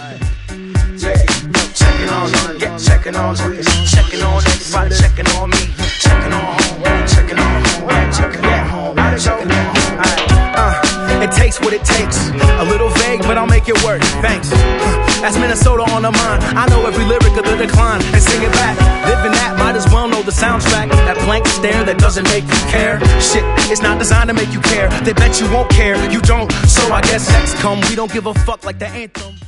Checking on you, checking on you, checking on everybody, checking on me, checking on home, checking on home, checking on home, checking on home. It takes what it takes. A little vague, but I'll make it work. Thanks. That's Minnesota on the mind. I know every lyric of the decline and sing it back. Living that, might as well know the soundtrack. That blank stare that doesn't make you care. Shit, it's not designed to make you care. They bet you won't care, you don't. So I guess next come, we don't give a fuck like the anthem.